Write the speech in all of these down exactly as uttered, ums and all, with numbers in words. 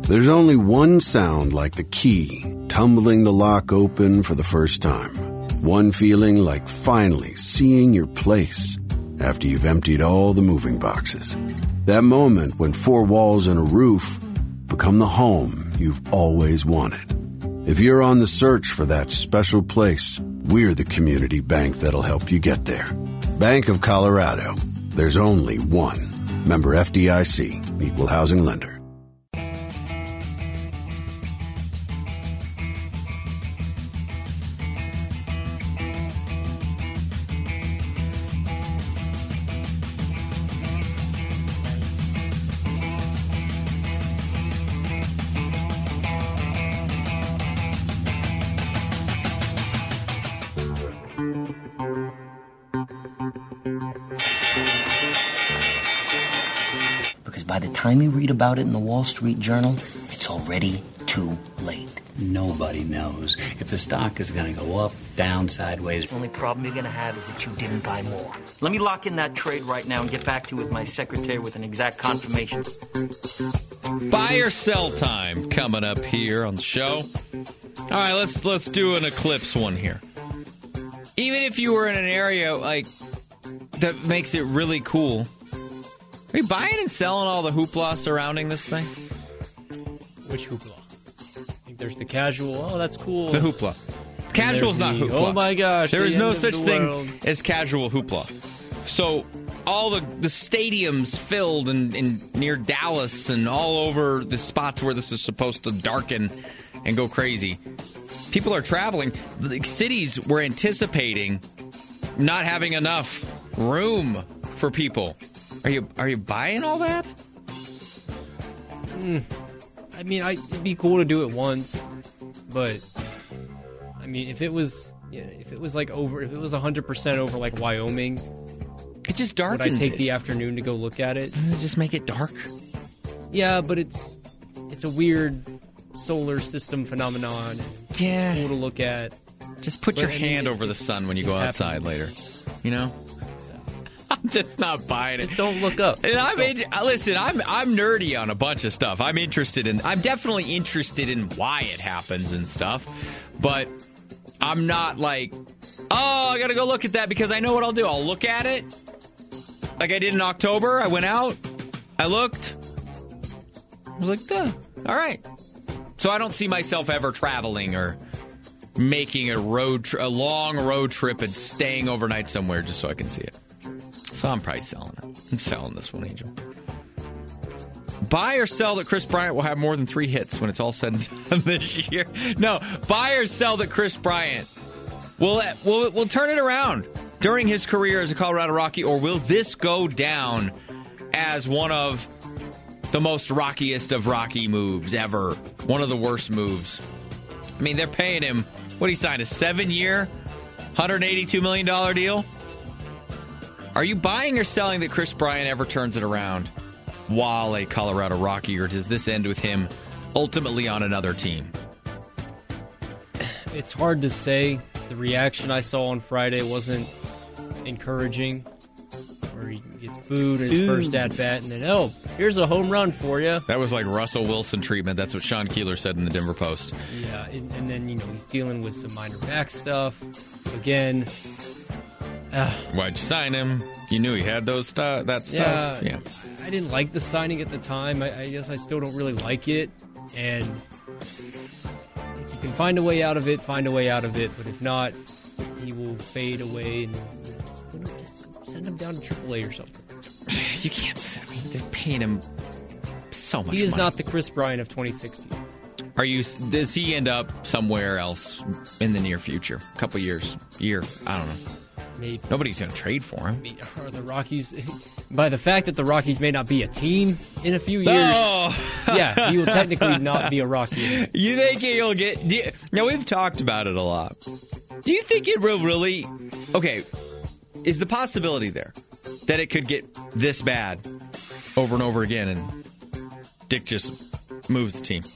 There's only one sound like the key tumbling the lock open for the first time. One feeling like finally seeing your place after you've emptied all the moving boxes. That moment when four walls and a roof become the home you've always wanted. If you're on the search for that special place, we're the community bank that'll help you get there. Bank of Colorado. There's only one. Member F D I C. Equal housing lender. By the time you read about it in the Wall Street Journal, it's already too late. Nobody knows if the stock is going to go up, down, sideways. The only problem you're going to have is that you didn't buy more. Let me lock in that trade right now and get back to you with my secretary with an exact confirmation. Buy or sell time coming up here on the show. All right, let's let's do an eclipse one here. Even if you were in an area like that makes it really cool, are you buying and selling all the hoopla surrounding this thing? Which hoopla? I think there's the casual, oh, that's cool. The hoopla. Casual's not the, hoopla. Oh my gosh. There is no such thing world. as casual hoopla. So all the, the stadiums filled in, in near Dallas and all over the spots where this is supposed to darken and go crazy. People are traveling. The cities were anticipating not having enough room for people. Are you are you buying all that? Mm, I mean, I, it'd be cool to do it once, but I mean, if it was, yeah, if it was like over, if it was a hundred percent over like Wyoming, it just darkens. Would I take it. the afternoon to go look at it? Doesn't it just make it dark? Yeah, but it's it's a weird solar system phenomenon. Yeah, it's cool to look at. Just put but, your I mean, hand it, over the sun when you go outside later. You know. I'm just not buying it. Just don't look up. And I'm in, listen, I'm I'm nerdy on a bunch of stuff. I'm interested in. I'm definitely interested in why it happens and stuff, but I'm not like, oh, I gotta go look at that because I know what I'll do. I'll look at it like I did in October. I went out, I looked, I was like, duh, all right. So I don't see myself ever traveling or making a road, tri- a long road trip and staying overnight somewhere just so I can see it. So I'm probably selling it. I'm selling this one, Angel. Buy or sell that Chris Bryant will have more than three hits when it's all said and done this year. No, buy or sell that Chris Bryant will will will turn it around during his career as a Colorado Rocky, or will this go down as one of the most rockiest of Rocky moves ever? One of the worst moves. I mean, they're paying him, what he signed, a seven-year, one hundred eighty-two million dollars deal? Are you buying or selling that Chris Bryant ever turns it around while a Colorado Rocky, or does this end with him ultimately on another team? It's hard to say. The reaction I saw on Friday wasn't encouraging, where he gets booed in his Ooh. first at-bat, and then, oh, here's a home run for you. That was like Russell Wilson treatment. That's what Sean Keeler said in the Denver Post. Yeah, and, and then, you know, he's dealing with some minor back stuff. Again... Uh, Why'd you sign him? You knew he had those stu- that stuff. Yeah, yeah, I didn't like the signing at the time. I, I guess I still don't really like it. And if you can find a way out of it, find a way out of it. But if not, he will fade away and you know, just send him down to triple A or something. You can't. I mean, they're paying him so much. He is money. not the Chris Bryant of twenty sixteen. Are you? Does he end up somewhere else in the near future? A couple years, year? I don't know. Maybe. Nobody's going to trade for him. Are the Rockies, by the fact that the Rockies may not be a team in a few years, oh. yeah, he will technically not be a Rocky. You think he'll get... Do you, now, we've talked about it a lot. Do you think it will really... Okay, is the possibility there that it could get this bad over and over again and Dick just moves the team?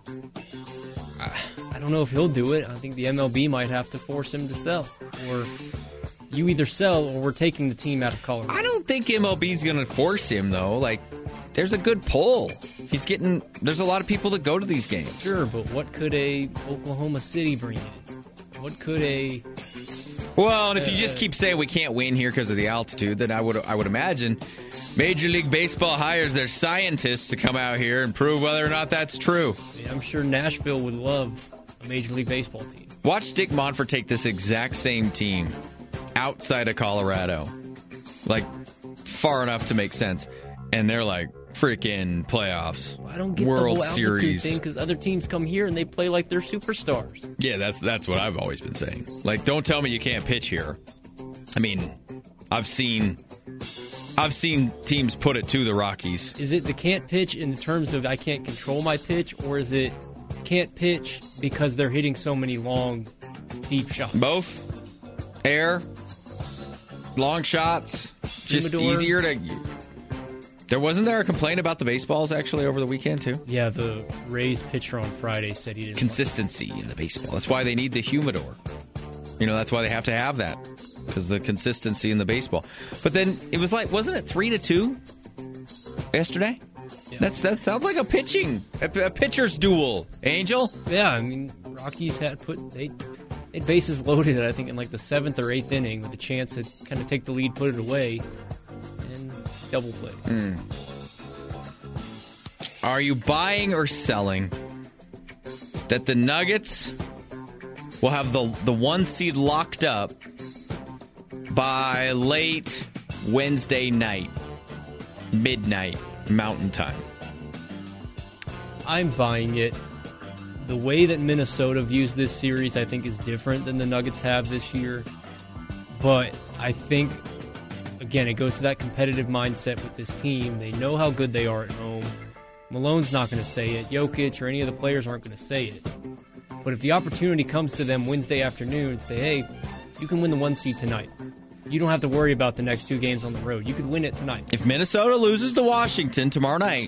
I don't know if he'll do it. I think the M L B might have to force him to sell. Or... You either sell or we're taking the team out of Colorado. I don't think M L B's going to force him, though. Like, there's a good pull He's getting. There's a lot of people that go to these games. Sure, but what could a Oklahoma City bring in? What could a Well, and if you just keep saying we can't win here because of the altitude, then I would I would imagine Major League Baseball hires their scientists to come out here and prove whether or not that's true. I mean, I'm sure Nashville would love a Major League Baseball team. Watch Dick Monfort take this exact same team outside of Colorado, like far enough to make sense, and they're like freaking playoffs. I don't get World the whole altitude Series thing because other teams come here and they play like they're superstars. Yeah, that's that's what I've always been saying. Like, don't tell me you can't pitch here. I mean, I've seen I've seen teams put it to the Rockies. Is it the can't pitch in terms of I can't control my pitch, or is it can't pitch because they're hitting so many long, deep shots? Both. Air, long shots, just Humidor. easier to... There wasn't there a complaint about the baseballs actually over the weekend too? Yeah, the Rays pitcher on Friday said he didn't. Consistency in the baseball. That's why they need the humidor. You know, that's why they have to have that, because the consistency in the baseball. But then it was like, wasn't it three to two yesterday? Yeah. That's that sounds like a pitching, a, a pitcher's duel. Angel. Yeah, I mean, Rockies had put they they had bases loaded, I think, in like the seventh or eighth inning with a chance to kind of take the lead, put it away, and double play. Mm. Are you buying or selling that the Nuggets will have the the one seed locked up by late Wednesday night, midnight Mountain Time? I'm buying it. The way that Minnesota views this series, I think, is different than the Nuggets have this year. But I think, again, it goes to that competitive mindset with this team. They know how good they are at home. Malone's not going to say it. Jokic or any of the players aren't going to say it. But if the opportunity comes to them Wednesday afternoon and say, hey, you can win the one seed tonight. You don't have to worry about the next two games on the road. You could win it tonight. If Minnesota loses to Washington tomorrow night,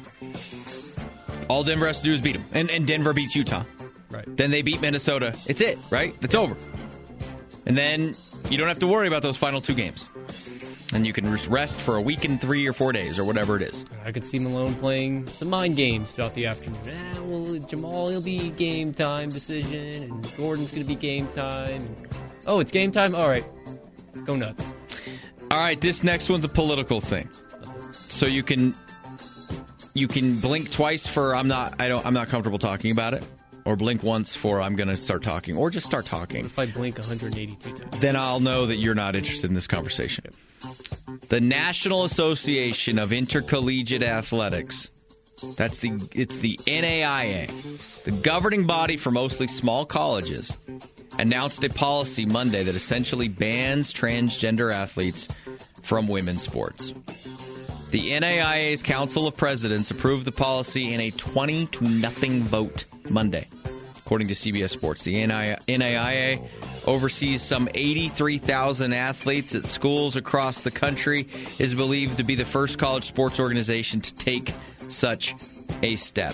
all Denver has to do is beat them. And, and Denver beats Utah. Right. Then they beat Minnesota. It's it, right? It's over. And then you don't have to worry about those final two games. And you can just rest for a week and three or four days or whatever it is. I could see Malone playing some mind games throughout the afternoon. Ah, well, Jamal, he'll be game time decision, and Gordon's going to be game time. Oh, it's game time? All right. Go nuts. All right, this next one's a political thing. So you can you can blink twice for I'm not I don't I'm not comfortable talking about it, or blink once for I'm going to start talking, or just start talking. What if I blink one hundred eighty-two times? Then I'll know that you're not interested in this conversation. The National Association of Intercollegiate Athletics. That's the it's the N A I A, the governing body for mostly small colleges, announced a policy Monday that essentially bans transgender athletes from women's sports. The N A I A's Council of Presidents approved the policy in a twenty to nothing vote Monday, according to C B S Sports. The N A I A oversees some eighty-three thousand athletes at schools across the country, is believed to be the first college sports organization to take such a step.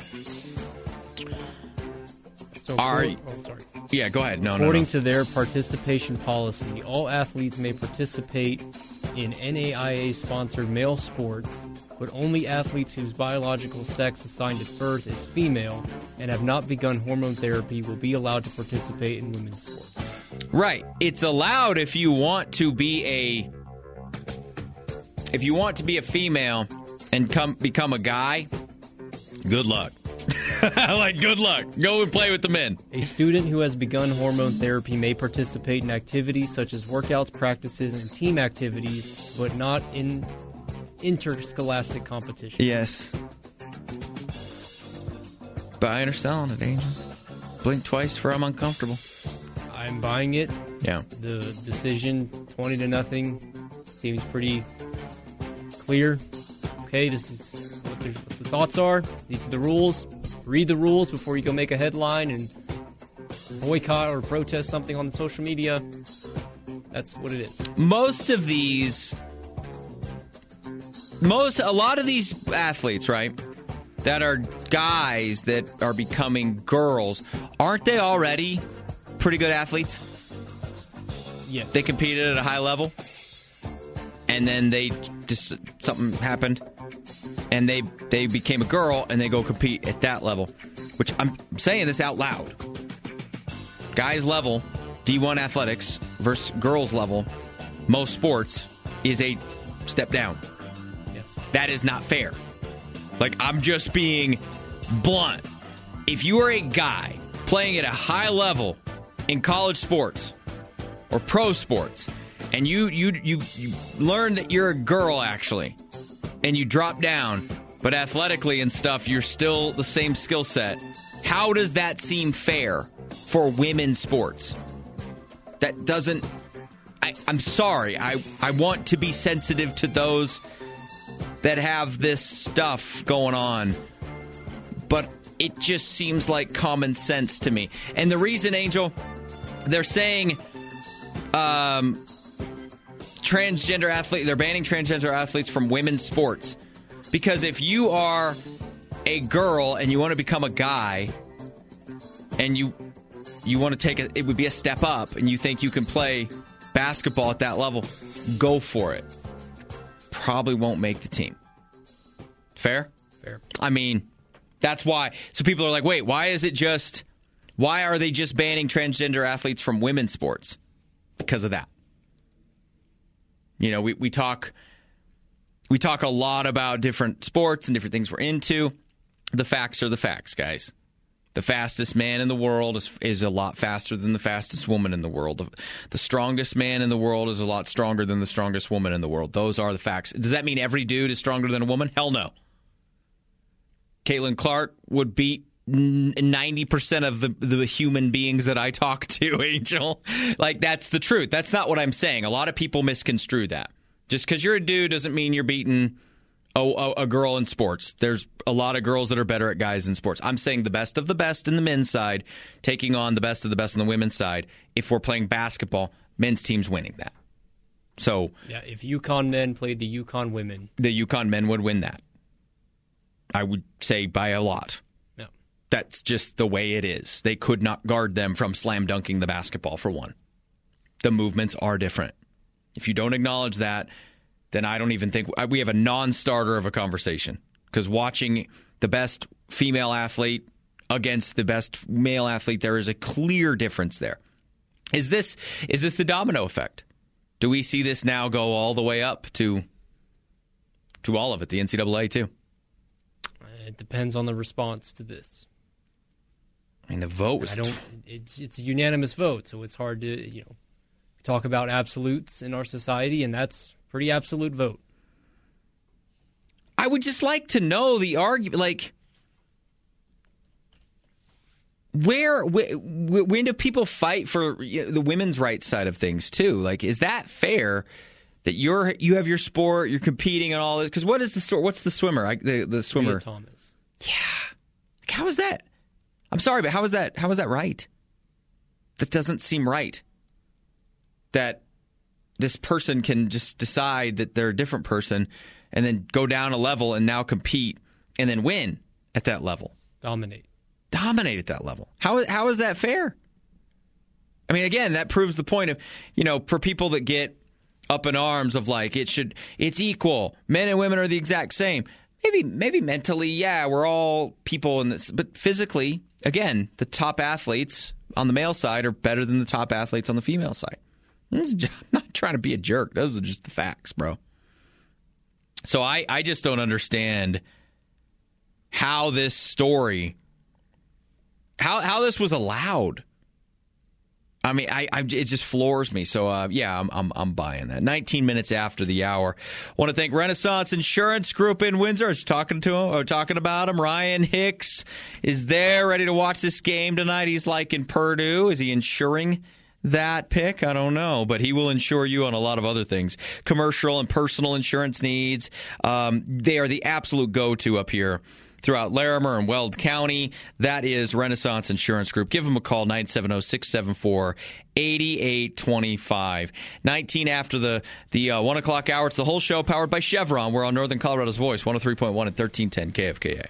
So, Are, oh, sorry. Yeah, go ahead. No, According no, no. to their participation policy, all athletes may participate in N A I A-sponsored male sports, but only athletes whose biological sex assigned at birth is female and have not begun hormone therapy will be allowed to participate in women's sports. Right. It's allowed if you want to be a if you want to be a female and come become a guy. Good luck. Like, good luck. Go and play with the men. A student who has begun hormone therapy may participate in activities such as workouts, practices, and team activities, but not in interscholastic competition. Yes. Buying or selling it, Angel? Blink twice for I'm uncomfortable. I'm buying it. Yeah. The decision, twenty to nothing, seems pretty clear. Okay, this is what the, what the thoughts are. These are the rules. Read the rules before you go make a headline and boycott or protest something on social media. That's what it is. Most of these, most, a lot of these athletes, right, that are guys that are becoming girls, aren't they already pretty good athletes? Yes. They competed at a high level, and then they just, something happened, and they they became a girl and they go compete at that level, which I'm saying this out loud. Guys level, D one athletics versus girls level, most sports is a step down. Yes. That is not fair. Like, I'm just being blunt. If you are a guy playing at a high level in college sports or pro sports, and you you you, you learn that you're a girl, actually, and you drop down, but athletically and stuff, you're still the same skill set, how does that seem fair for women's sports? That doesn't... I, I'm sorry. I, I want to be sensitive to those that have this stuff going on, but it just seems like common sense to me. And the reason, Angel, they're saying um, transgender athlete, they're banning transgender athletes from women's sports, because if you are a girl and you want to become a guy, and you you want to take it, it would be a step up, and you think you can play basketball at that level, go for it. Probably won't make the team. Fair? Fair. I mean, that's why. So people are like, wait, why is it just, why are they just banning transgender athletes from women's sports? Because of that. You know, we, we talk we talk a lot about different sports and different things we're into. The facts are the facts, guys. The fastest man in the world is, is a lot faster than the fastest woman in the world. The, the strongest man in the world is a lot stronger than the strongest woman in the world. Those are the facts. Does that mean every dude is stronger than a woman? Hell no. Caitlin Clark would beat ninety percent of the, the human beings that I talk to, Angel. Like, that's the truth. That's not what I'm saying. A lot of people misconstrue that. Just because you're a dude doesn't mean you're beating a, a, a girl in sports. There's a lot of girls that are better at guys in sports. I'm saying the best of the best in the men's side taking on the best of the best on the women's side. If we're playing basketball, men's team's winning that. So yeah, if UConn men played the UConn women, the UConn men would win that. I would say by a lot. Yeah. That's just the way it is. They could not guard them from slam dunking the basketball, for one. The movements are different. If you don't acknowledge that, then I don't even think we have a non-starter of a conversation. Because watching the best female athlete against the best male athlete, there is a clear difference there. Is this is this the domino effect? Do we see this now go all the way up to to all of it, the N C double A too? It depends on the response to this. I mean, the vote was... I don't. It's it's a unanimous vote, so it's hard to, you know, talk about absolutes in our society, and that's a pretty absolute vote. I would just like to know the argument, like, where, wh- when do people fight for, you know, the women's rights side of things too? Like, is that fair that you're you have your sport, you're competing and all this? Because what is the story? What's the swimmer? I, the the swimmer. Leah Thomas. Yeah. Like, how is that? I'm sorry, but how is that? How is that right? That doesn't seem right. That this person can just decide that they're a different person and then go down a level and now compete and then win at that level. Dominate. Dominate at that level. How how is that fair? I mean, again, that proves the point of, you know, for people that get up in arms of like it should it's equal. Men and women are the exact same. Maybe maybe mentally, yeah, we're all people in this, but physically, again, the top athletes on the male side are better than the top athletes on the female side. I'm not trying to be a jerk. Those are just the facts, bro. So I, I just don't understand how this story, how how this was allowed. I mean, I, I it just floors me. So uh, yeah, I'm, I'm I'm buying that. nineteen minutes after the hour. Want to thank Renaissance Insurance Group in Windsor. I was talking to him, or talking about him. Ryan Hicks is there, ready to watch this game tonight. He's like in Purdue. Is he insuring that pick? I don't know, but he will insure you on a lot of other things. Commercial and personal insurance needs. Um, they are the absolute go-to up here throughout Larimer and Weld County. That is Renaissance Insurance Group. Give them a call, nine seven zero, six seven four, eight eight two five. nineteen after the, the uh, one o'clock hour. It's the whole show powered by Chevron. We're on Northern Colorado's Voice, one oh three point one and thirteen ten K F K A.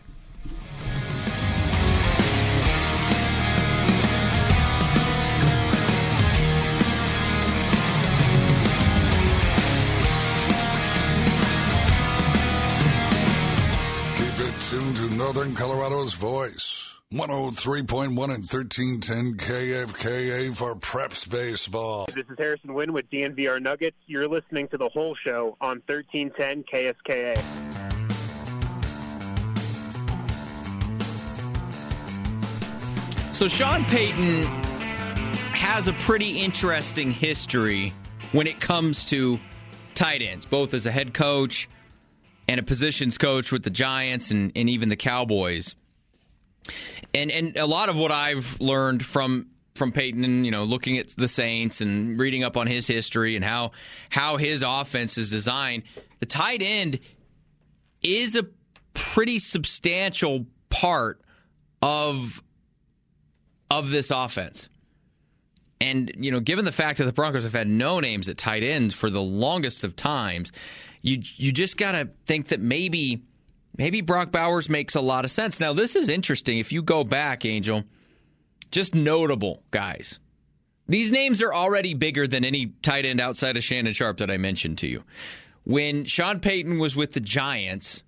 Colorado's voice. one oh three point one and thirteen ten K F K A for Preps Baseball. This is Harrison Wynn with D N V R Nuggets. You're listening to The Whole Show on thirteen ten K S K A. So Sean Payton has a pretty interesting history when it comes to tight ends, both as a head coach and a positions coach with the Giants and, and even the Cowboys. And and a lot of what I've learned from from Payton, and you know, looking at the Saints and reading up on his history and how how his offense is designed, the tight end is a pretty substantial part of of this offense. And, you know, given the fact that the Broncos have had no names at tight ends for the longest of times, you you just got to think that maybe maybe Brock Bowers makes a lot of sense. Now, this is interesting. If you go back, Angel, just notable guys. These names are already bigger than any tight end outside of Shannon Sharpe that I mentioned to you. When Sean Payton was with the Giants,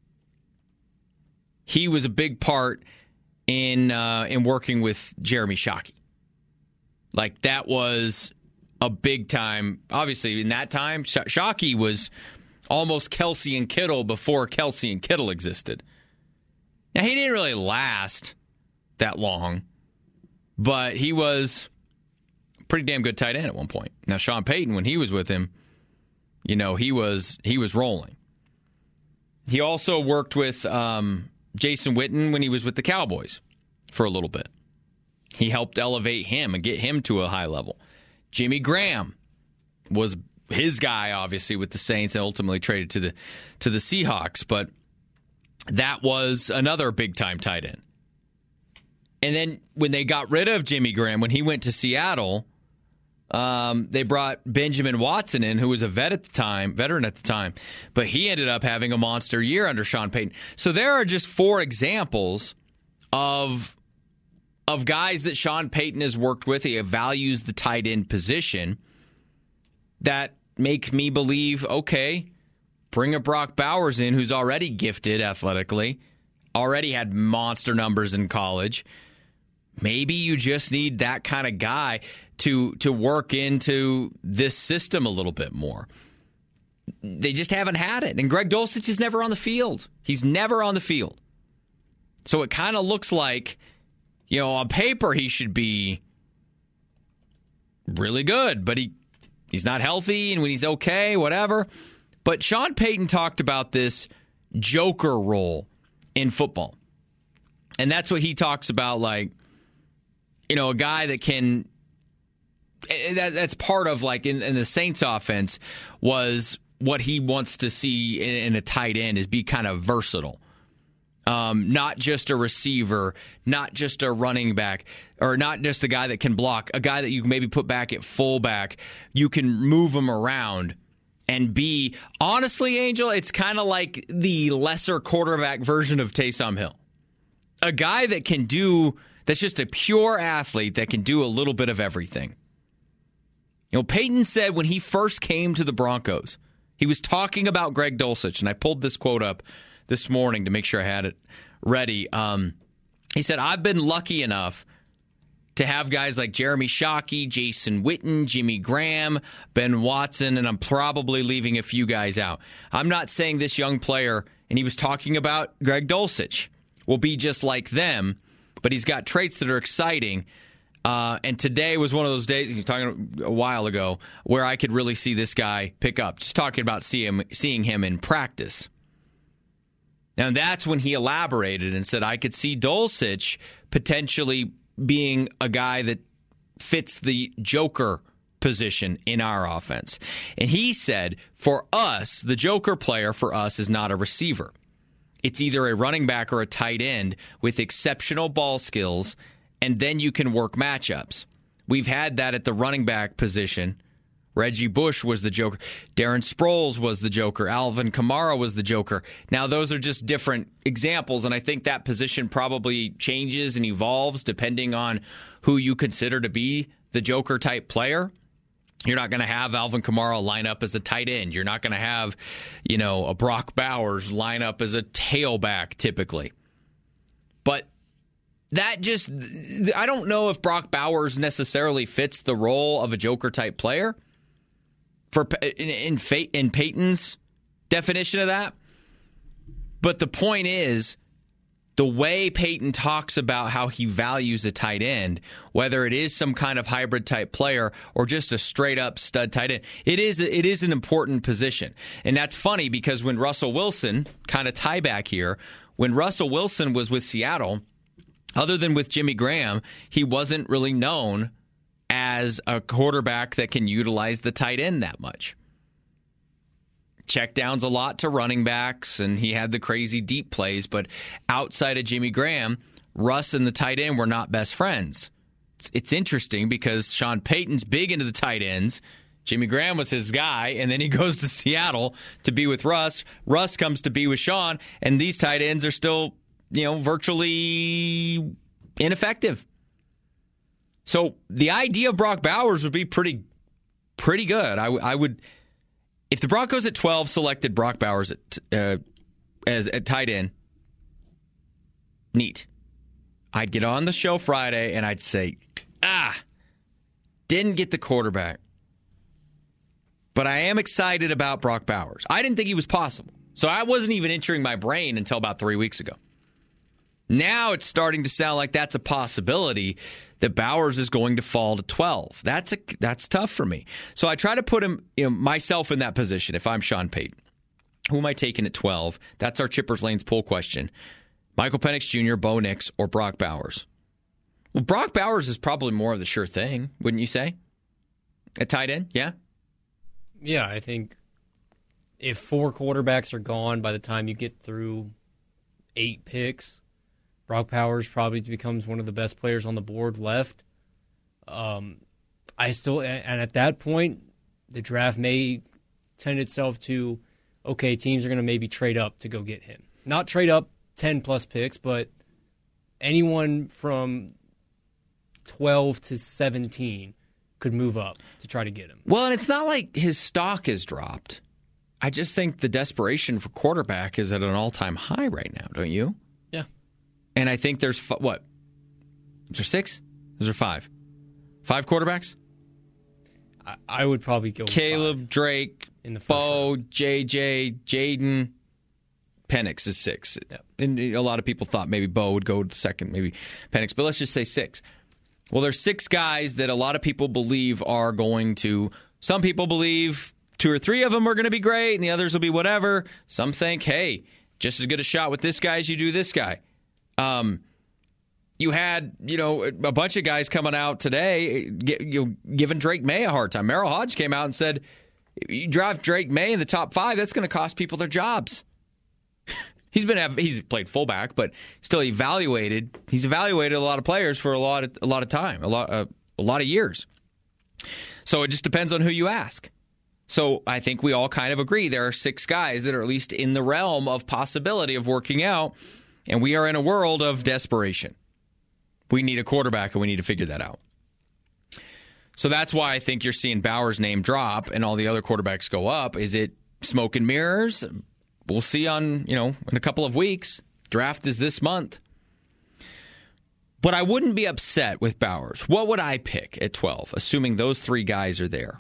he was a big part in uh, in working with Jeremy Shockey. Like, that was a big time. Obviously, in that time, Sh- Shockey was almost Kelsey and Kittle before Kelsey and Kittle existed. Now, he didn't really last that long, but he was a pretty damn good tight end at one point. Now, Sean Payton, when he was with him, you know, he was he was rolling. He also worked with um, Jason Witten when he was with the Cowboys for a little bit. He helped elevate him and get him to a high level. Jimmy Graham was his guy, obviously, with the Saints and ultimately traded to the to the Seahawks. But that was another big-time tight end. And then when they got rid of Jimmy Graham, when he went to Seattle, um, they brought Benjamin Watson in, who was a vet at the time, veteran at the time. But he ended up having a monster year under Sean Payton. So there are just four examples of of guys that Sean Payton has worked with. He values the tight end position that make me believe, okay, bring a Brock Bowers in who's already gifted athletically, already had monster numbers in college. Maybe you just need that kind of guy to to work into this system a little bit more. They just haven't had it. And Greg Dulcich is never on the field. He's never on the field. So it kind of looks like, you know, on paper he should be really good, but he he's not healthy, and when he's okay, whatever. But Sean Payton talked about this joker role in football. And that's what he talks about, like, you know, a guy that can that, that's part of, like, in, in the Saints offense was what he wants to see in, in a tight end is be kind of versatile. Um, not just a receiver, not just a running back, or not just a guy that can block, a guy that you can maybe put back at fullback. You can move him around and be, honestly, Angel, it's kind of like the lesser quarterback version of Taysom Hill. A guy that can do, that's just a pure athlete that can do a little bit of everything. You know, Payton said when he first came to the Broncos, he was talking about Greg Dulcich, and I pulled this quote up this morning to make sure I had it ready. Um, he said, I've been lucky enough to have guys like Jeremy Shockey, Jason Witten, Jimmy Graham, Ben Watson, and I'm probably leaving a few guys out. I'm not saying this young player, and he was talking about Greg Dulcich, will be just like them, but he's got traits that are exciting. Uh, and today was one of those days, he was talking a while ago, where I could really see this guy pick up. Just talking about see him, seeing him in practice. Now, that's when he elaborated and said, I could see Dulcich potentially being a guy that fits the joker position in our offense. And he said, for us, the joker player for us is not a receiver. It's either a running back or a tight end with exceptional ball skills, and then you can work matchups. We've had that at the running back position. Reggie Bush was the joker. Darren Sproles was the joker. Alvin Kamara was the joker. Now, those are just different examples, and I think that position probably changes and evolves depending on who you consider to be the joker-type player. You're not going to have Alvin Kamara line up as a tight end. You're not going to have, you know, a Brock Bowers line up as a tailback typically. that just, I don't know if Brock Bowers necessarily fits the role of a Joker-type player for in, in, in Peyton's definition of that. But the point is, the way Peyton talks about how he values a tight end, whether it is some kind of hybrid type player or just a straight up stud tight end, it is it is an important position. And that's funny because when Russell Wilson, kind of tie back here, when Russell Wilson was with Seattle, other than with Jimmy Graham, he wasn't really known as a quarterback that can utilize the tight end that much. Checkdowns a lot to running backs, and he had the crazy deep plays. But outside of Jimmy Graham, Russ and the tight end were not best friends. It's, it's interesting because Sean Payton's big into the tight ends. Jimmy Graham was his guy, and then he goes to Seattle to be with Russ. Russ comes to be with Sean, and these tight ends are still, you know, virtually ineffective. So the idea of Brock Bowers would be pretty, pretty good. I, I would. If the Broncos at twelve selected Brock Bowers at, uh, as at tight end, neat. I'd get on the show Friday and I'd say, ah, didn't get the quarterback. But I am excited about Brock Bowers. I didn't think he was possible. So I wasn't even entering my brain until about three weeks ago. Now it's starting to sound like that's a possibility that Bowers is going to fall to twelve. That's a, that's tough for me. So I try to put him, you know, myself in that position if I'm Sean Payton. Who am I taking at twelve? That's our Chippers Lanes poll question. Michael Penix Junior, Bo Nix, or Brock Bowers? Well, Brock Bowers is probably more of the sure thing, wouldn't you say? At tight end, yeah? Yeah, I think if four quarterbacks are gone by the time you get through eight picks, Brock Bowers probably becomes one of the best players on the board left. Um, I still, and at that point, the draft may tend itself to, okay, teams are going to maybe trade up to go get him. Not trade up ten plus picks, but anyone from twelve to seventeen could move up to try to get him. Well, and it's not like his stock has dropped. I just think the desperation for quarterback is at an all-time high right now, don't you? Yeah. And I think there's, what? Is there six? Is there five? Five quarterbacks? I, I would probably go Caleb, with five Drake, in the first Bo, round. J J, Jaden. Penix is six. Yep. And a lot of people thought maybe Bo would go to second, maybe Penix. But let's just say six. Well, there's six guys that a lot of people believe are going to, some people believe two or three of them are going to be great and the others will be whatever. Some think, hey, just as good a shot with this guy as you do this guy. Um, you had, you know, a bunch of guys coming out today you know, giving Drake May a hard time. Merrill Hodge came out and said, you draft Drake May in the top five, that's going to cost people their jobs. He's been he's played fullback, but still evaluated. He's evaluated a lot of players for a lot of a lot of time, a lot uh, a lot of years. So it just depends on who you ask. So I think we all kind of agree there are six guys that are at least in the realm of possibility of working out, and we are in a world of desperation. We need a quarterback, and we need to figure that out. So that's why I think you're seeing Bauer's name drop and all the other quarterbacks go up. Is it smoke and mirrors? We'll see on, you know, in a couple of weeks. Draft is this month. But I wouldn't be upset with Bowers. What would I pick at twelve, assuming those three guys are there?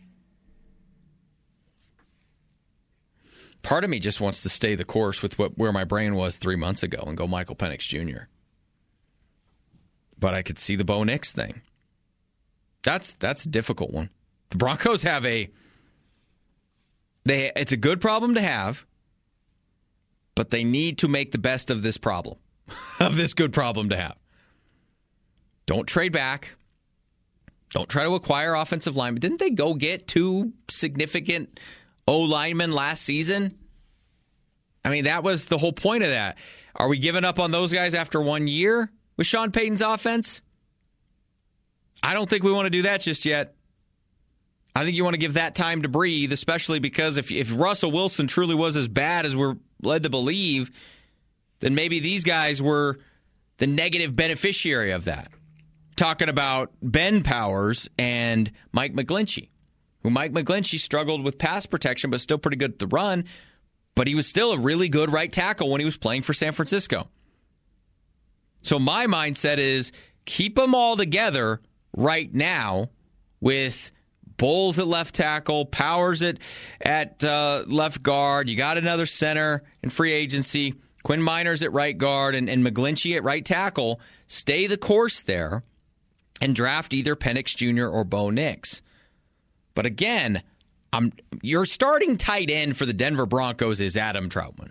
Part of me just wants to stay the course with what where my brain was three months ago and go Michael Penix Junior But I could see the Bo Nix thing. That's that's a difficult one. The Broncos have a... they. It's a good problem to have. But they need to make the best of this problem, of this good problem to have. Don't trade back. Don't try to acquire offensive linemen. Didn't they go get two significant O-linemen last season? I mean, that was the whole point of that. Are we giving up on those guys after one year with Sean Payton's offense? I don't think we want to do that just yet. I think you want to give that time to breathe, especially because if if Russell Wilson truly was as bad as we're led to believe, then maybe these guys were the negative beneficiary of that. Talking about Ben Powers and Mike McGlinchey, who Mike McGlinchey struggled with pass protection, but still pretty good at the run, but he was still a really good right tackle when he was playing for San Francisco. So my mindset is keep them all together right now with Bowles at left tackle, Powers at, at uh, left guard. You got another center in free agency. Quinn Miners at right guard and, and McGlinchey at right tackle. Stay the course there and draft either Penix Junior or Bo Nix. But again, I'm, your starting tight end for the Denver Broncos is Adam Troutman.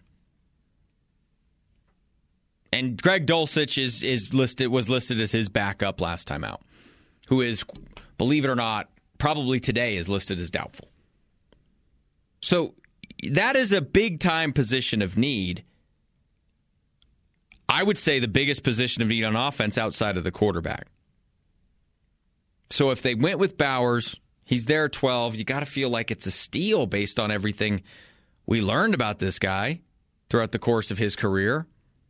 And Greg Dulcich is, is listed was listed as his backup last time out, who is, believe it or not, probably today is listed as doubtful. So that is a big-time position of need. I would say the biggest position of need on offense outside of the quarterback. So if they went with Bowers, he's there at twelve, you got to feel like it's a steal based on everything we learned about this guy throughout the course of his career.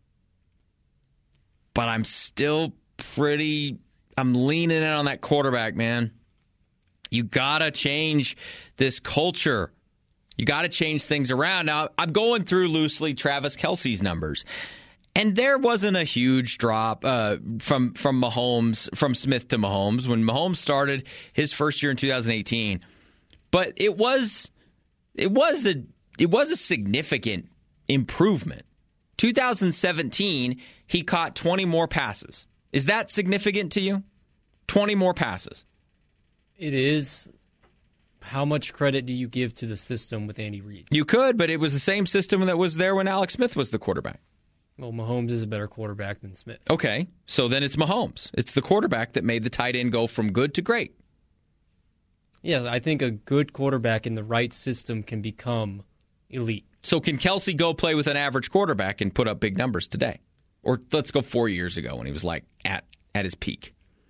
But I'm still pretty, I'm leaning in on that quarterback, man. You got to change this culture. You got to change things around. Now, I'm going through loosely Travis Kelce's numbers. And there wasn't a huge drop uh, from from Mahomes, from Smith to Mahomes when Mahomes started his first year in two thousand eighteen. But it was it was a it was a significant improvement. two thousand seventeen, he caught twenty more passes. Is that significant to you? twenty more passes. It is. How much credit do you give to the system with Andy Reid? You could, but it was the same system that was there when Alex Smith was the quarterback. Well, Mahomes is a better quarterback than Smith. Okay, so then it's Mahomes. It's the quarterback that made the tight end go from good to great. Yes, I think a good quarterback in the right system can become elite. So can Kelce go play with an average quarterback and put up big numbers today? Or let's go four years ago when he was like at, at his peak.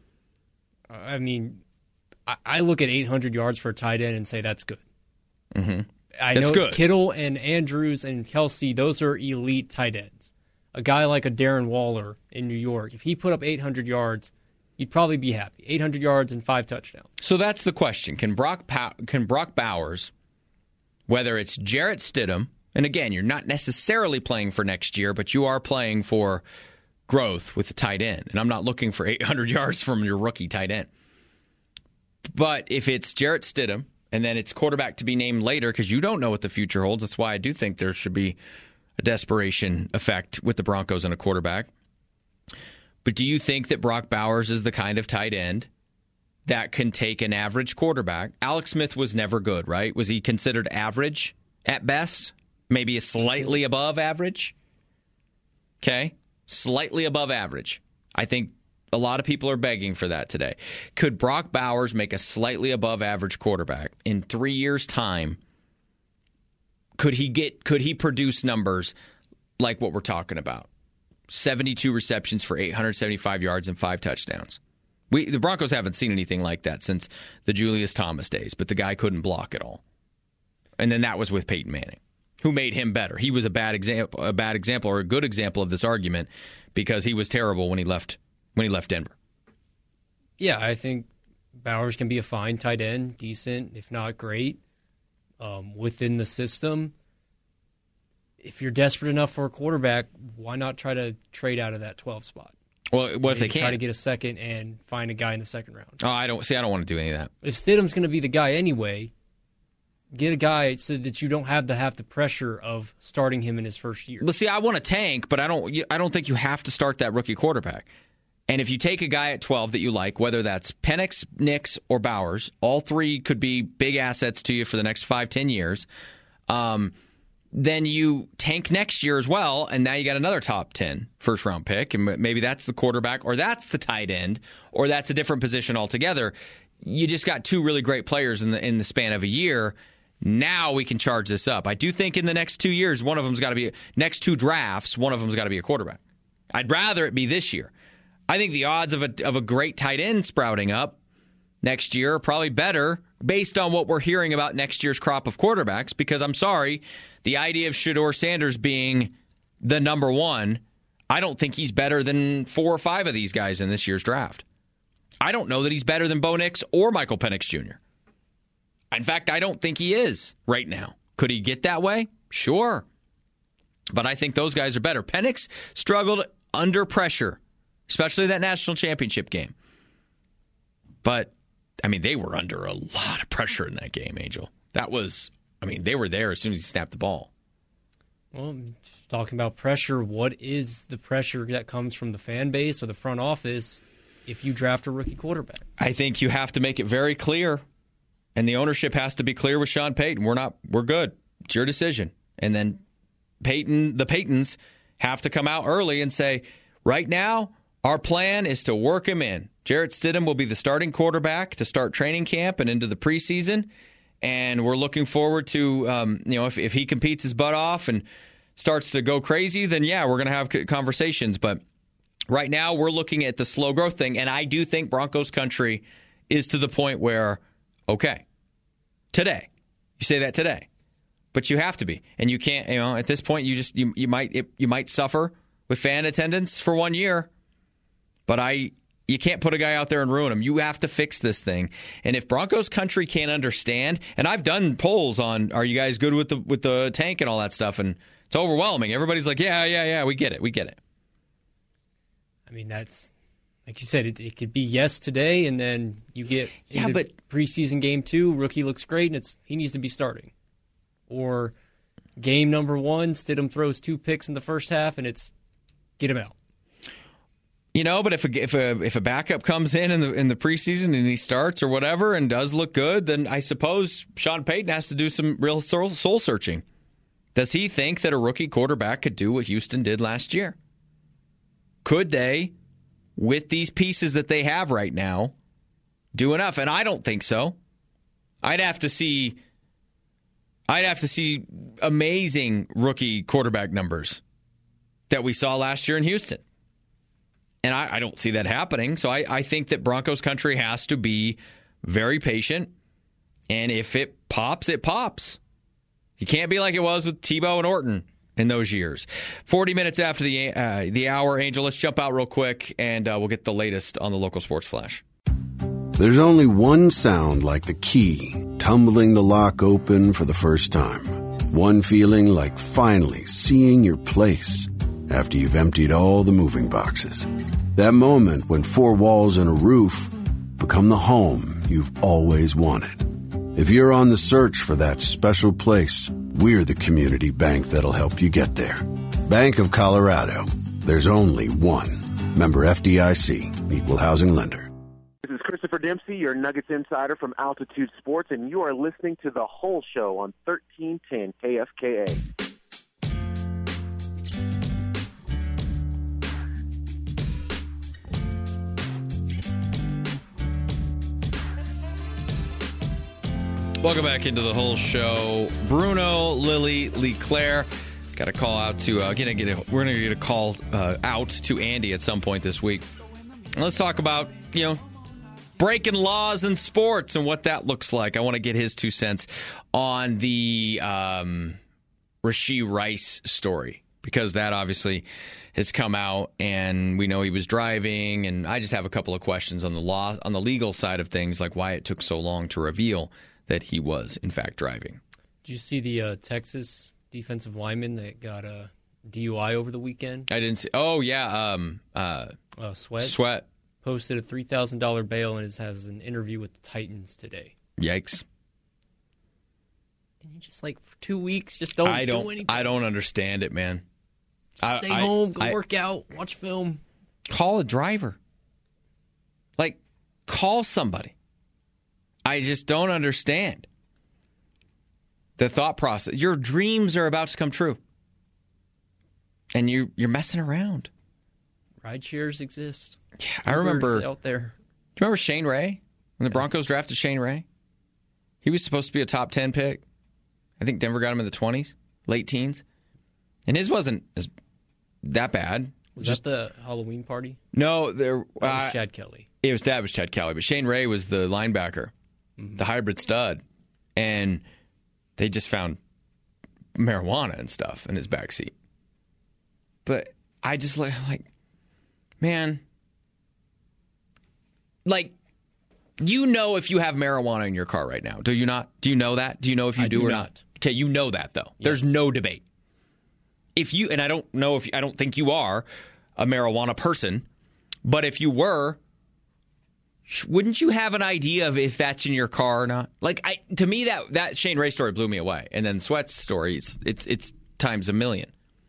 I mean, I, I look at eight hundred yards for a tight end and say that's good. Mm-hmm. I that's know good. Kittle and Andrews and Kelce, those are elite tight ends. A guy like a Darren Waller in New York, if he put up eight hundred yards, you'd probably be happy. eight hundred yards and five touchdowns. So that's the question. Can Brock Pow- can Brock Bowers, whether it's Jarrett Stidham, and again, you're not necessarily playing for next year, but you are playing for growth with the tight end. And I'm not looking for eight hundred yards from your rookie tight end. But if it's Jarrett Stidham, and then it's quarterback to be named later because you don't know what the future holds, that's why I do think there should be a desperation effect with the Broncos and a quarterback. But do you think that Brock Bowers is the kind of tight end that can take an average quarterback? Alex Smith was never good, right? Was he considered average at best? Maybe a slightly above average? Okay. Slightly above average. I think a lot of people are begging for that today. Could Brock Bowers make a slightly above average quarterback in three years' time? Could he get? Could he produce numbers like what we're talking about? seventy-two receptions for eight hundred seventy-five yards and five touchdowns. We the Broncos haven't seen anything like that since the Julius Thomas days, but the guy couldn't block at all. And then that was with Peyton Manning, who made him better. He was a bad example, a bad example, or a good example of this argument because he was terrible when he left when he left Denver. Yeah, I think Bowers can be a fine tight end, decent, if not great, um, within the system. If you're desperate enough for a quarterback, why not try to trade out of that twelve spot? Well, what if they can't? Try to get a second and find a guy in the second round. Oh, I don't see. I don't want to do any of that. If Stidham's going to be the guy anyway, get a guy so that you don't have to have the pressure of starting him in his first year. Well, see, I want to tank, but I don't. I don't think you have to start that rookie quarterback. And if you take a guy at twelve that you like, whether that's Penix, Nix, or Bowers, all three could be big assets to you for the next five, ten years. Um, then you tank next year as well, and now you got another top ten first-round pick, and maybe that's the quarterback, or that's the tight end, or that's a different position altogether. You just got two really great players in the in the span of a year. Now we can charge this up. I do think in the next two years, one of them's got to be next two drafts. One of them's got to be a quarterback. I'd rather it be this year. I think the odds of a of a great tight end sprouting up next year are probably better based on what we're hearing about next year's crop of quarterbacks. Because I'm sorry, the idea of Shedeur Sanders being the number one, I don't think he's better than four or five of these guys in this year's draft. I don't know that he's better than Bo Nix or Michael Penix Junior In fact, I don't think he is right now. Could he get that way? Sure. But I think those guys are better. Penix struggled under pressure especially that national championship game. But, I mean, they were under a lot of pressure in that game, Angel. That was, I mean, they were there as soon as he snapped the ball. Well, talking about pressure, what is the pressure that comes from the fan base or the front office if you draft a rookie quarterback? I think you have to make it very clear, and the ownership has to be clear with Sean Payton. We're not, we're good. It's your decision. And then Payton, the Paytons have to come out early and say, right now, our plan is to work him in. Jarrett Stidham will be the starting quarterback to start training camp and into the preseason. And we're looking forward to, um, you know, if, if he competes his butt off and starts to go crazy, then yeah, we're going to have conversations. But right now, we're looking at the slow growth thing. And I do think Broncos country is to the point where, okay, today, you say that today, but you have to be. And you can't, you know, at this point, you just, you, you might, it, you might suffer with fan attendance for one year. But I, you can't put a guy out there and ruin him. You have to fix this thing. And if Broncos country can't understand, and I've done polls on, are you guys good with the with the tank and all that stuff, and it's overwhelming. Everybody's like, yeah, yeah, yeah, we get it, we get it. I mean, that's, like you said, it, it could be yes today, and then you get yeah, into but preseason game two, rookie looks great, and it's he needs to be starting. Or game number one, Stidham throws two picks in the first half, and it's get him out. You know, but if a, if a if a backup comes in in the in the preseason and he starts or whatever and does look good, then I suppose Sean Payton has to do some real soul, soul searching. Does he think that a rookie quarterback could do what Houston did last year? Could they, with these pieces that they have right now, do enough? And I don't think so. I'd have to see. I'd have to see amazing rookie quarterback numbers that we saw last year in Houston. And I, I don't see that happening. So I, I think that Broncos country has to be very patient. And if it pops, it pops. You can't be like it was with Tebow and Orton in those years. forty minutes after the uh, the hour, Angel, let's jump out real quick, and uh, we'll get the latest on the local sports flash. There's only one sound like the key tumbling the lock open for the first time. One feeling like finally seeing your place after you've emptied all the moving boxes. That moment when four walls and a roof become the home you've always wanted. If you're on the search for that special place, we're the community bank that'll help you get there. Bank of Colorado. There's only one. Member F D I C. Equal housing lender. This is Christopher Dempsey, your Nuggets insider from Altitude Sports, and you are listening to The Whole Show on thirteen ten K F K A. Welcome back into The Whole Show. Bruno, Lily, Leclaire. Got a call out to, uh, gonna get a, we're going to get a call uh, out to Andy at some point this week. And let's talk about, you know, breaking laws in sports and what that looks like. I want to get his two cents on the um, Rashee Rice story, because that obviously has come out and we know he was driving. And I just have a couple of questions on the law, on the legal side of things, like why it took so long to reveal that he was, in fact, driving. Did you see the uh, Texas defensive lineman that got a D U I over the weekend? I didn't see. Oh, yeah. Um, uh, uh, Sweat. Sweat. Posted a three thousand dollars bail and has an interview with the Titans today. Yikes. And you just, like, for two weeks, just don't, I don't do anything. I don't understand it, man. Stay I, home, go I, work out, watch film. Call a driver. Like, call somebody. I just don't understand the thought process. Your dreams are about to come true. And you, you're messing around. Ride shares exist. Yeah, I remember out there. Do you remember Shane Ray? When the Broncos drafted Shane Ray? He was supposed to be a top ten pick. I think Denver got him in the twenties, late teens. And his wasn't as that bad. Was just, that the Halloween party? No, there That was uh, Chad Kelly. It was that was Chad Kelly, but Shane Ray was the linebacker, mm-hmm. the hybrid stud, and they just found marijuana and stuff in his backseat. But I just like, like, man, like, you know if you have marijuana in your car right now, do you not? Do you know that? Do you know if you I do, do or not. not? Okay, you know that though. Yes. There's no debate. If you, and I don't know if I don't think you are a marijuana person, But if you were, wouldn't you have an idea of if that's in your car or not? Like, I to me, that, that Shane Ray story blew me away. And then Sweat's story, it's, it's, it's times a million.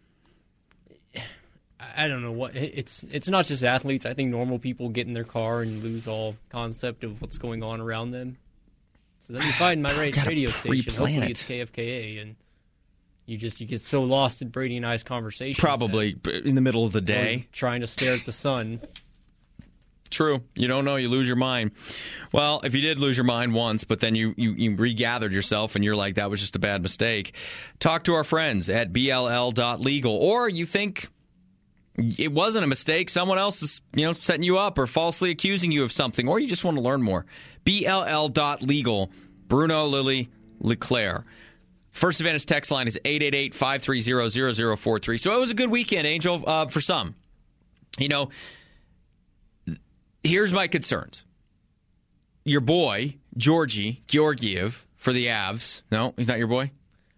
I don't know what it's. It's not just athletes. I think normal people get in their car and lose all concept of what's going on around them. So then you find my radio, radio station. Hopefully it. it's K F K A, and you just you get so lost in Brady and I's conversation. Probably in the middle of the day, trying to stare at the sun. True. You don't know. You lose your mind. Well, if you did lose your mind once, but then you, you, you regathered yourself and you're like, that was just a bad mistake, talk to our friends at B L L dot legal. Or you think it wasn't a mistake, someone else is, you know, setting you up or falsely accusing you of something, or you just want to learn more. B L L dot legal. Bruno, Lily, Leclerc. First Advantage text line is eight eight eight, five three zero, zero zero four three. So it was a good weekend, Angel, uh, for some. You know, here's my concerns. Your boy, Georgie Georgiev, for the Avs. No, he's not your boy?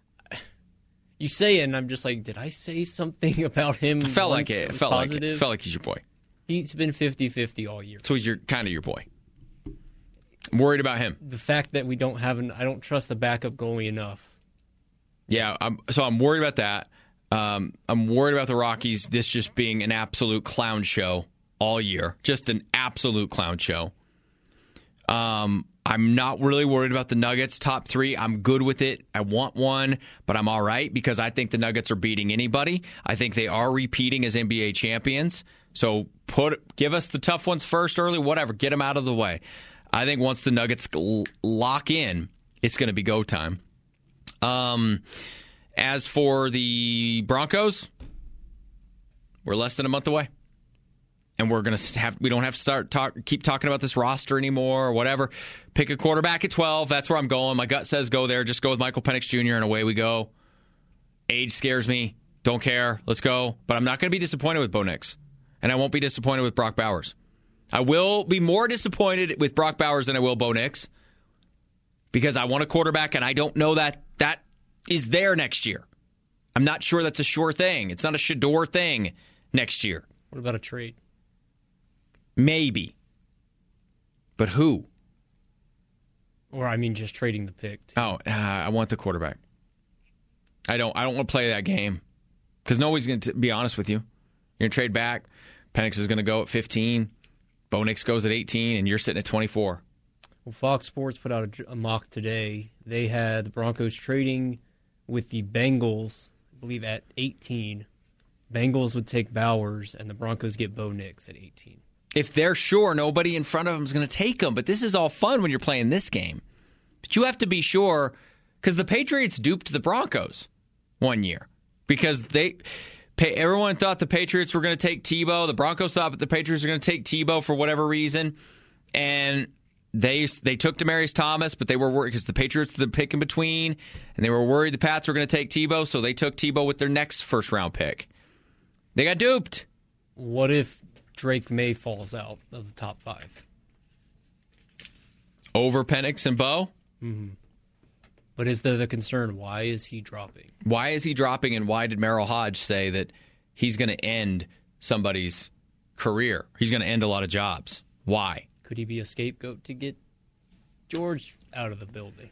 You say it, and I'm just like, did I say something about him? Felt like it. Felt like it. Felt like he's your boy. He's been fifty-fifty all year. So he's your kind of your boy. I'm worried about him. The fact that we don't have an, I don't trust the backup goalie enough. Yeah, I'm, so I'm worried about that. Um, I'm worried about the Rockies, this just being an absolute clown show all year. Just an absolute clown show. Um, I'm not really worried about the Nuggets top three. I'm good with it. I want one, but I'm all right because I think the Nuggets are beating anybody. I think they are repeating as N B A champions. So put give us the tough ones first early, whatever. Get them out of the way. I think once the Nuggets l- lock in, it's going to be go time. Um, as for the Broncos, we're less than a month away. And we're going to have, we don't have to start talk, keep talking about this roster anymore or whatever. Pick a quarterback at twelve. That's where I'm going. My gut says go there. Just go with Michael Penix Junior and away we go. Age scares me. Don't care. Let's go. But I'm not going to be disappointed with Bo Nix. And I won't be disappointed with Brock Bowers. I will be more disappointed with Brock Bowers than I will Bo Nix. Because I want a quarterback and I don't know that that is there next year. I'm not sure that's a sure thing. It's not a Shador thing next year. What about a trade? Maybe. But who? Or, I mean, just trading the pick. Too. Oh, uh, I want the quarterback. I don't I don't want to play that game. Because nobody's going to be honest with you. You're going to trade back. Penix is going to go at fifteen. Bo Nix goes at eighteen, and you're sitting at twenty-four. Well, Fox Sports put out a, a mock today. They had the Broncos trading with the Bengals, I believe, at eighteen. Bengals would take Bowers, and the Broncos get Bo Nix at eighteen. If they're sure nobody in front of them is going to take them. But this is all fun when you're playing this game. But you have to be sure, because the Patriots duped the Broncos one year. Because they, everyone thought the Patriots were going to take Tebow. The Broncos thought that the Patriots were going to take Tebow for whatever reason. And they they took Demaryius Thomas, but they were worried because the Patriots were the pick in between. And they were worried the Pats were going to take Tebow, so they took Tebow with their next first-round pick. They got duped. What if Drake May falls out of the top five? Over Penix and Bo? Mm-hmm. But is there the concern, why is he dropping? Why is he dropping, and why did Merrill Hodge say that he's going to end somebody's career? He's going to end a lot of jobs. Why? Could he be a scapegoat to get George out of the building?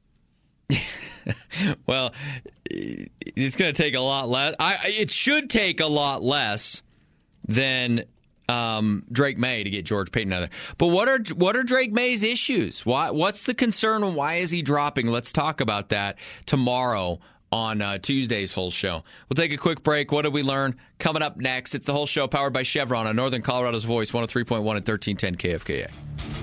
Well, it's going to take a lot less. I, it should take a lot less than um, Drake May to get George Payton out of there. But what are what are Drake May's issues? Why? What's the concern, and why is he dropping? Let's talk about that tomorrow on uh, Tuesday's Whole Show. We'll take a quick break. What did we learn? Coming up next, it's the Whole Show powered by Chevron on Northern Colorado's Voice, one oh three point one and thirteen ten K F K A.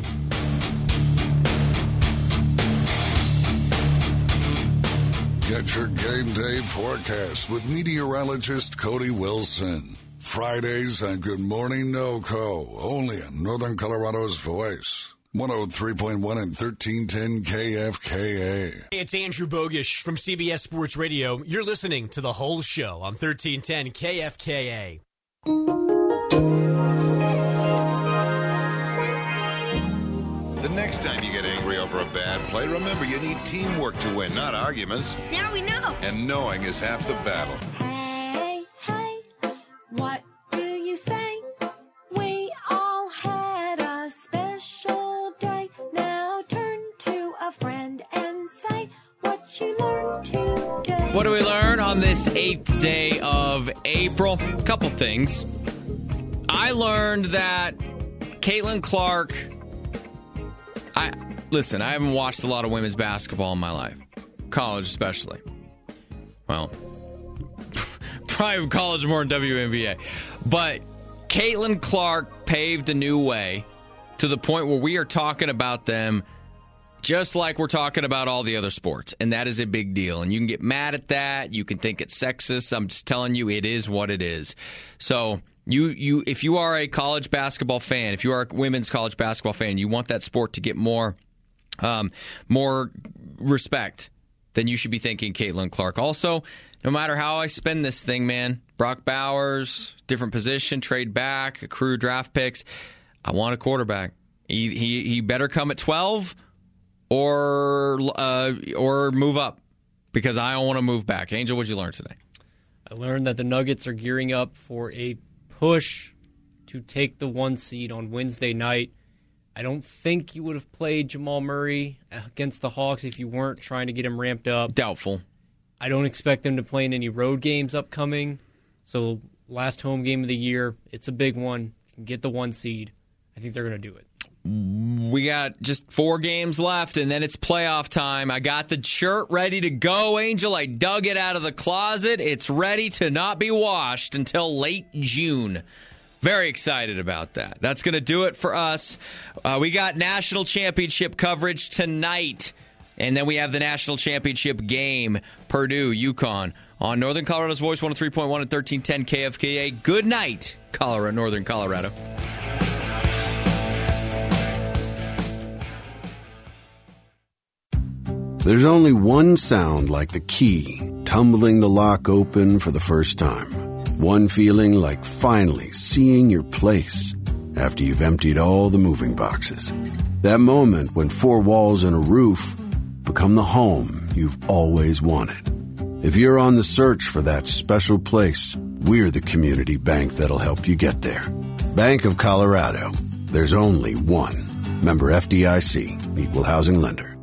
Get your game day forecast with meteorologist Cody Wilson. Fridays on Good Morning NoCo, only on Northern Colorado's Voice. one oh three point one and thirteen ten K F K A. Hey, it's Andrew Bogish from C B S Sports Radio. You're listening to The Whole Show on thirteen ten K F K A. The next time you get angry over a bad play, remember you need teamwork to win, not arguments. Now we know. And knowing is half the battle. Hey, hey, what do you say? We what do we learn on this eighth day of April? A couple things. I learned that Caitlin Clark, I listen, I haven't watched a lot of women's basketball in my life. College especially. Well, probably college more than W N B A. But Caitlin Clark paved a new way to the point where we are talking about them just like we're talking about all the other sports. And that is a big deal. And you can get mad at that. You can think it's sexist. I'm just telling you, it is what it is. So you, you, if you are a college basketball fan, if you are a women's college basketball fan, you want that sport to get more, um, more respect, then you should be thinking Caitlin Clark. Also, no matter how I spend this thing, man, Brock Bowers, different position, trade back, accrue draft picks, I want a quarterback. He he, he better come at twelve or uh, or move up because I don't want to move back. Angel, what did you learn today? I learned that the Nuggets are gearing up for a push to take the one seed on Wednesday night. I don't think you would have played Jamal Murray against the Hawks if you weren't trying to get him ramped up. Doubtful. I don't expect them to play in any road games upcoming. So last home game of the year, it's a big one. You can get the one seed. I think they're going to do it. We got just four games left, and then it's playoff time. I got the shirt ready to go, Angel. I dug it out of the closet. It's ready to not be washed until late June. Very excited about that. That's going to do it for us. Uh, we got national championship coverage tonight, and then we have the national championship game, Purdue, UConn, on Northern Colorado's Voice, one oh three point one and thirteen ten K F K A. Good night, Colorado, Northern Colorado. There's only one sound like the key tumbling the lock open for the first time. One feeling like finally seeing your place after you've emptied all the moving boxes. That moment when four walls and a roof become the home you've always wanted. If you're on the search for that special place, we're the community bank that'll help you get there. Bank of Colorado. There's only one. Member F D I C. Equal housing lender.